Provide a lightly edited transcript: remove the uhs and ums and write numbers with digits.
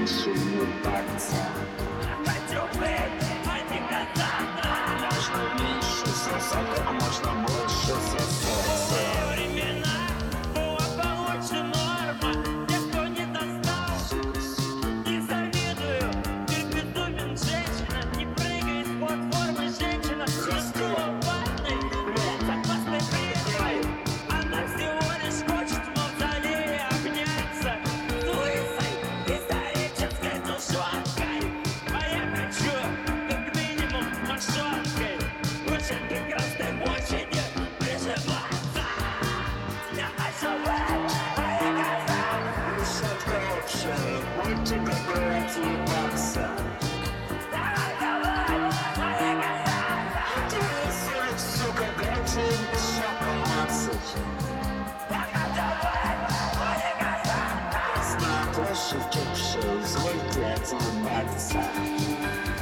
больше не баться. Хочу быть, а не Кассандра. Можно меньше сосать, а можно больше сосать. Новые времена, была получше норма. Тех, кто не достал, не завидую. Ты безумен, женщина. Не прыгай с платформы, женщина. Рискнула в ванной, с опасной призмой. Она всего лишь хочет в мавзолее обняться с лысой исторической тушенкой. А я хочу, как минимум, мошонкой. Лучше к красной площади прижиматься. Я хочу быть, а не Кассандра. Решетка общая, будьте добрать ебаться. Давай, давай, а не Кассандра. Трясать, сука, дайте еще помацать. Я хочу быть, а не Кассандра. Знак площадь общая, извольте отъебаться.